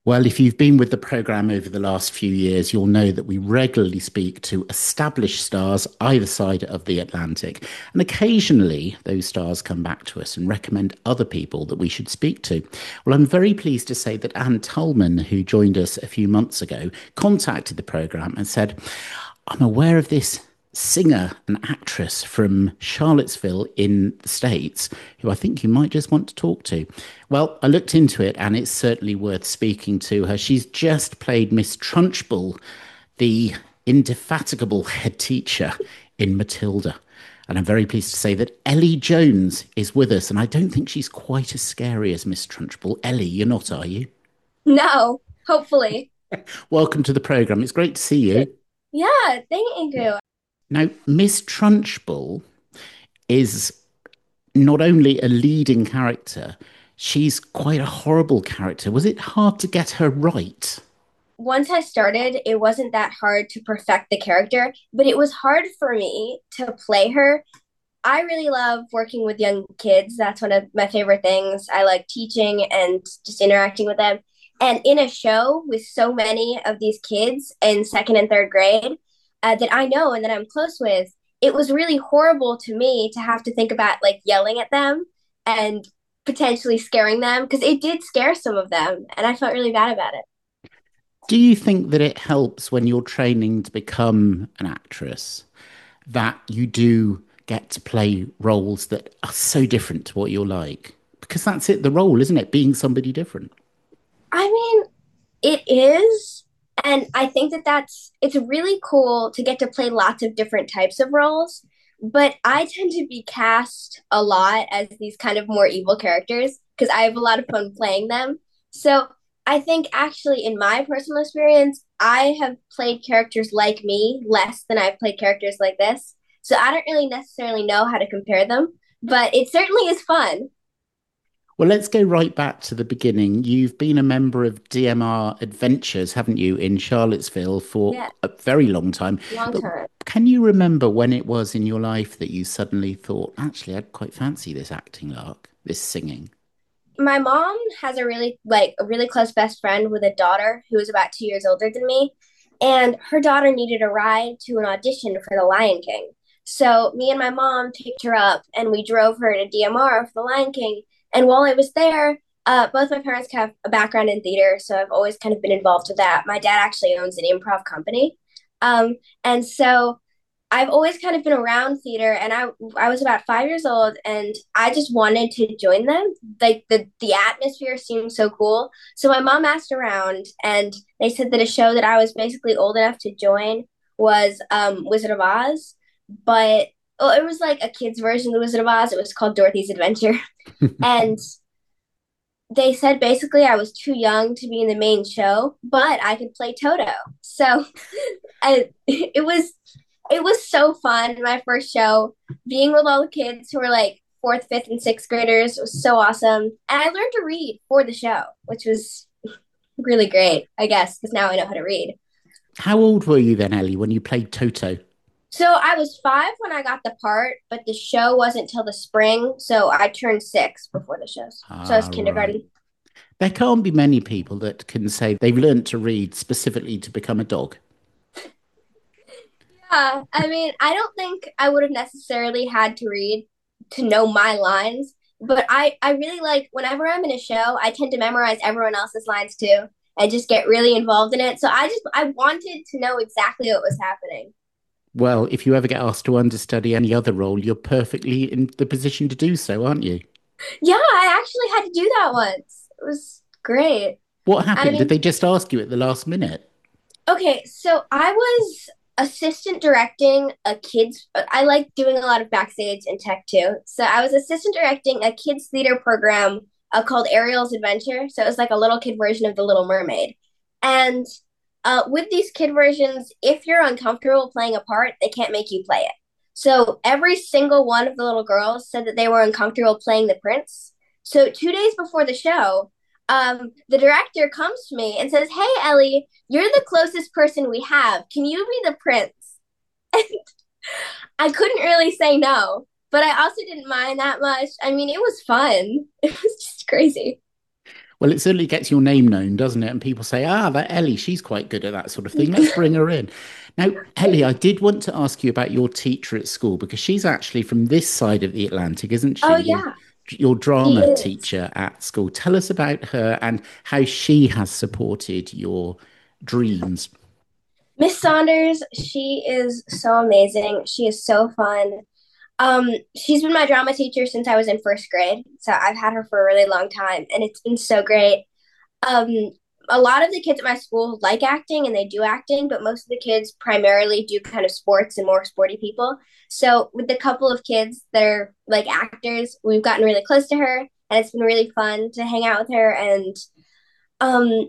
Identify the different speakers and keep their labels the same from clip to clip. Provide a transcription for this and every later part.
Speaker 1: Well, if you've been with the programme over the last few years, you'll know that we regularly speak to established stars either side of the Atlantic. And occasionally, those stars come back to us and recommend other people that we should speak to. Well, I'm very pleased to say that Anne Tullman, who joined us a few months ago, contacted the programme and said, I'm aware of this singer and actress from Charlottesville in the States who I think you might just want to talk to. Well, I looked into it and it's certainly worth speaking to her. She's just played Miss Trunchbull, the indefatigable head teacher in Matilda. And I'm very pleased to say that Ellie Jones is with us. And I don't think she's quite as scary as Miss Trunchbull. Ellie, you're not, are you?
Speaker 2: No, hopefully.
Speaker 1: Welcome to the programme. It's great to see you.
Speaker 2: Yeah, thank you.
Speaker 1: Now, Miss Trunchbull is not only a leading character, she's quite a horrible character. Was it hard to get her right?
Speaker 2: Once I started, it wasn't that hard to perfect the character, but it was hard for me to play her. I really love working with young kids. That's one of my favorite things. I like teaching and just interacting with them. And in a show with so many of these kids in second and third grade that I know and that I'm close with, it was really horrible to me to have to think about like yelling at them and potentially scaring them because it did scare some of them. And I felt really bad about it.
Speaker 1: Do you think that it helps when you're training to become an actress that you do get to play roles that are so different to what you're like? Because that's it, the role, isn't it? Being somebody different.
Speaker 2: I mean, it is. And I think that it's really cool to get to play lots of different types of roles. But I tend to be cast a lot as these kind of more evil characters because I have a lot of fun playing them. So I think actually, in my personal experience, I have played characters like me less than I've played characters like this. So I don't really necessarily know how to compare them, but it certainly is fun.
Speaker 1: Well, let's go right back to the beginning. You've been a member of DMR Adventures, haven't you, in Charlottesville for
Speaker 2: Yeah,
Speaker 1: a very long time.
Speaker 2: long
Speaker 1: But
Speaker 2: time.
Speaker 1: can you remember when it was in your life that you suddenly thought, actually, I'd quite fancy this acting lark, this singing?
Speaker 2: My mom has a really close best friend with a daughter who is about 2 years older than me, and her daughter needed a ride to an audition for The Lion King. So me and my mom picked her up, and we drove her to DMR for The Lion King. And while I was there, both my parents have a background in theater, so I've always kind of been involved with that. My dad actually owns an improv company, and so I've always kind of been around theater, and I was about 5 years old and I just wanted to join them. Like the atmosphere seemed so cool. So my mom asked around and they said that a show that I was basically old enough to join was Wizard of Oz, but well, it was like a kid's version of the Wizard of Oz. It was called Dorothy's Adventure. And they said basically I was too young to be in the main show, but I could play Toto. So it was so fun. My first show, being with all the kids who were like fourth, fifth, and sixth graders, was so awesome. And I learned to read for the show, which was really great, I guess, because now I know how to read.
Speaker 1: How old were you then, Ellie, when you played Toto?
Speaker 2: So I was 5 when I got the part, but the show wasn't till the spring, so I turned 6 before the shows. So I was
Speaker 1: Ah, right.
Speaker 2: kindergarten.
Speaker 1: There can't be many people that can say they've learnt to read specifically to become a dog.
Speaker 2: Yeah, I mean, I don't think I would have necessarily had to read to know my lines, but I really like whenever I'm in a show, I tend to memorize everyone else's lines too and just get really involved in it. So I wanted to know exactly what was happening.
Speaker 1: Well, if you ever get asked to understudy any other role, you're perfectly in the position to do so, aren't you?
Speaker 2: Yeah, I actually had to do that once. It was great.
Speaker 1: What
Speaker 2: I
Speaker 1: happened? Did
Speaker 2: mean,
Speaker 1: they just ask you at the last minute?
Speaker 2: okay, so I was assistant directing a kids. I like doing a lot of backstage and tech too. So I was assistant directing a kids theater program called Ariel's Adventure. So it was like a little kid version of The Little Mermaid. And with these kid versions, if you're uncomfortable playing a part, they can't make you play it. So every single one of the little girls said that they were uncomfortable playing the prince. So 2 days before the show, the director comes to me and says, "Hey, Ellie, you're the closest person we have. Can you be the prince?" And I couldn't really say no, but I also didn't mind that much. I mean, it was fun. It was just crazy.
Speaker 1: Well, it certainly gets your name known, doesn't it? And people say, ah, that Ellie, she's quite good at that sort of thing. Let's bring her in. Now, Ellie, I did want to ask you about your teacher at school because she's actually from this side of the Atlantic, isn't she?
Speaker 2: Oh yeah,
Speaker 1: Your
Speaker 2: she
Speaker 1: drama
Speaker 2: is.
Speaker 1: teacher at school. Tell us about her and how she has supported your dreams.
Speaker 2: Miss Saunders, she is so amazing. She is so fun. She's been my drama teacher since I was in first grade, so I've had her for a really long time, and it's been so great. Um, a lot of the kids at my school like acting and they do acting, but most of the kids primarily do kind of sports and more sporty people. So with the couple of kids that are like actors, we've gotten really close to her, and it's been really fun to hang out with her. And um,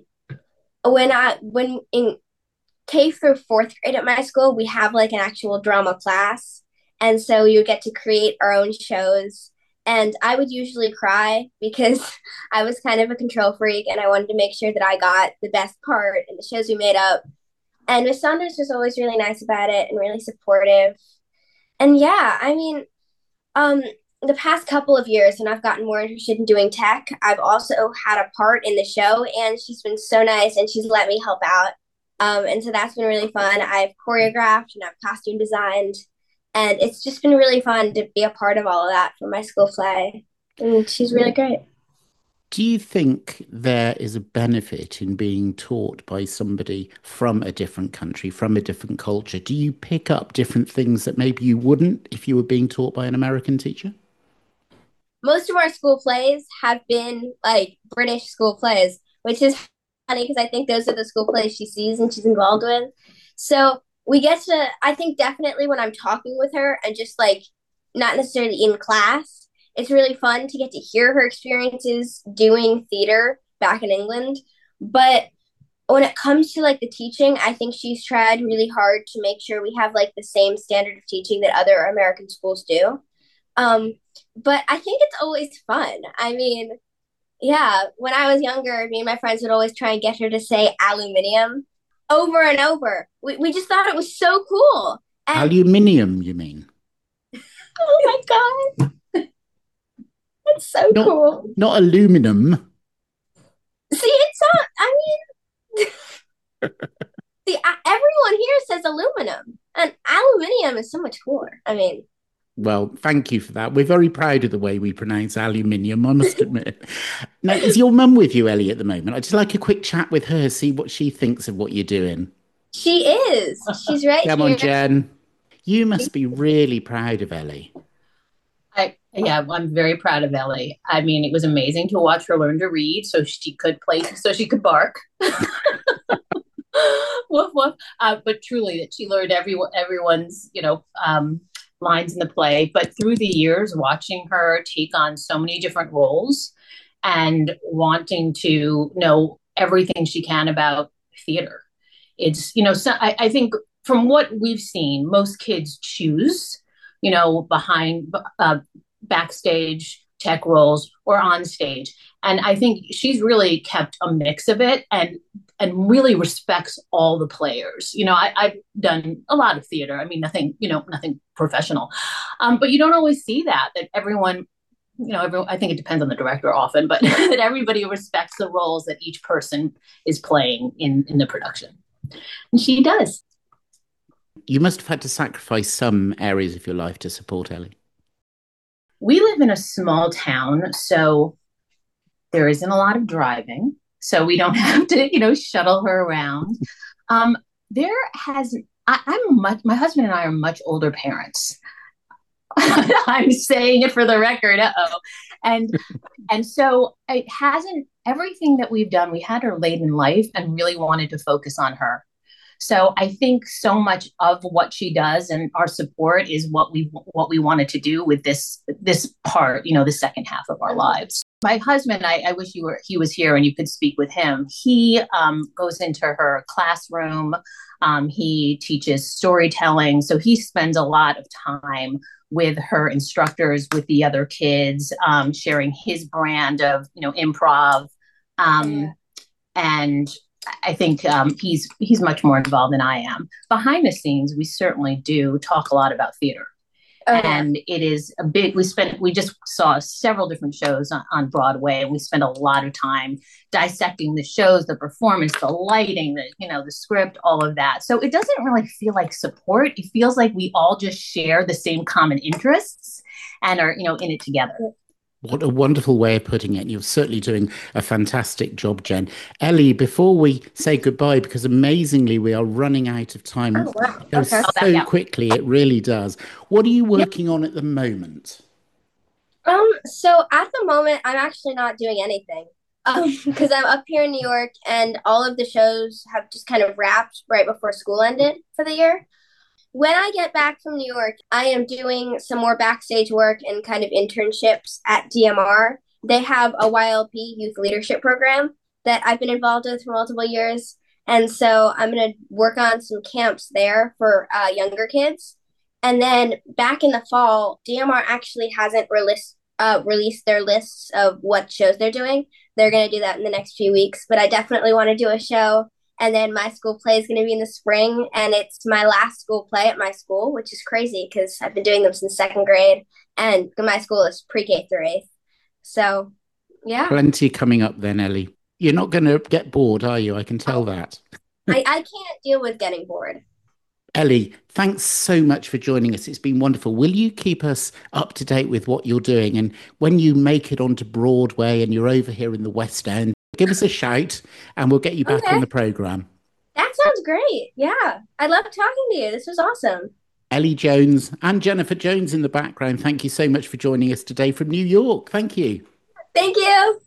Speaker 2: when in K through fourth grade at my school, we have like an actual drama class. And so you get to create our own shows. And I would usually cry because I was kind of a control freak and I wanted to make sure that I got the best part in the shows we made up. And Miss Saunders was always really nice about it and really supportive. And yeah, I mean, um, the past couple of years, and I've gotten more interested in doing tech, I've also had a part in the show, and she's been so nice and she's let me help out. And so that's been really fun. I've choreographed and I've costume designed, and it's just been really fun to be a part of all of that for my school play. And she's really great.
Speaker 1: Do you think there is a benefit in being taught by somebody from a different country, from a different culture? Do you pick up different things that maybe you wouldn't if you were being taught by an American teacher?
Speaker 2: Most of our school plays have been like British school plays, which is funny because I think those are the school plays she sees and she's involved with. So we get to, I think definitely when I'm talking with her and just like not necessarily in class, it's really fun to get to hear her experiences doing theater back in England. But when it comes to like the teaching, I think she's tried really hard to make sure we have like the same standard of teaching that other American schools do. Um, but I think it's always fun. I mean, yeah, when I was younger, me and my friends would always try and get her to say aluminium over and over. We just thought it was so cool. And
Speaker 1: Aluminium, you mean?
Speaker 2: oh my God, it's so
Speaker 1: Not
Speaker 2: cool.
Speaker 1: not aluminum.
Speaker 2: See, it's not, I mean, see, everyone here says aluminum, and aluminium is so much cooler. I mean,
Speaker 1: Well, thank you for that. We're very proud of the way we pronounce aluminium, I must admit. Now, is your mum with you, Ellie, at the moment? I'd just like a quick chat with her, see what she thinks of what you're doing.
Speaker 2: she is. She's right
Speaker 1: Come on,
Speaker 2: here.
Speaker 1: Jen. You must be really proud of Ellie.
Speaker 3: Yeah, I'm very proud of Ellie. I mean, it was amazing to watch her learn to read so she could bark. Woof woof. But truly, that she learned everyone's lines in the play. But through the years, watching her take on so many different roles and wanting to know everything she can about theater, I think from what we've seen, most kids choose, behind backstage tech roles or on stage. And I think she's really kept a mix of it and really respects all the players. I've done a lot of theater. I mean, nothing professional, but you don't always see that everyone. I think it depends on the director often, but that everybody respects the roles that each person is playing in the production, and she does.
Speaker 1: You must have had to sacrifice some areas of your life to support Ellie.
Speaker 3: We live in a small town, so there isn't a lot of driving, so we don't have to, shuttle her around. There has I'm much. My husband and I are much older parents. I'm saying it for the record. Uh-oh. And and so it hasn't everything that we've done. We had her late in life and really wanted to focus on her. So I think so much of what she does and our support is what we wanted to do with this part, the second half of our lives. My husband, I wish he was here and you could speak with him. He goes into her classroom. He teaches storytelling, so he spends a lot of time with her instructors, with the other kids, sharing his brand of improv. Um, and I think he's much more involved than I am. Behind the scenes, we certainly do talk a lot about theater,
Speaker 2: Oh yeah.
Speaker 3: And it is a big, we just saw several different shows on Broadway. We spent a lot of time dissecting the shows, the performance, the lighting, the script, all of that. So it doesn't really feel like support. It feels like we all just share the same common interests and are, in it together.
Speaker 1: What a wonderful way of putting it. You're certainly doing a fantastic job, Jen. Ellie, before we say goodbye, because amazingly we are running out of time.
Speaker 2: Oh wow.
Speaker 1: It goes
Speaker 2: Okay.
Speaker 1: so quickly, it really does. What are you working on at the moment?
Speaker 2: So at the moment, I'm actually not doing anything. Because I'm up here in New York, and all of the shows have just kind of wrapped right before school ended for the year. When I get back from New York, I am doing some more backstage work and kind of internships at DMR. They have a YLP youth leadership program that I've been involved with for multiple years. And so I'm going to work on some camps there for younger kids. And then back in the fall, DMR actually hasn't released their lists of what shows they're doing. They're going to do that in the next few weeks. But I definitely want to do a show, and then my school play is going to be in the spring, and it's my last school play at my school, which is crazy because I've been doing them since second grade, and my school is pre-K through eighth. So, yeah.
Speaker 1: Plenty coming up then, Ellie. You're not going to get bored, are you? I can tell that.
Speaker 2: I can't deal with getting bored.
Speaker 1: Ellie, thanks so much for joining us. It's been wonderful. Will you keep us up to date with what you're doing? And when you make it onto Broadway and you're over here in the West End, give us a shout and we'll get you back on the programme.
Speaker 2: That sounds great. Yeah. I love talking to you. This was awesome.
Speaker 1: Ellie Jones and Jennifer Jones in the background, thank you so much for joining us today from New York. Thank you.
Speaker 2: Thank you.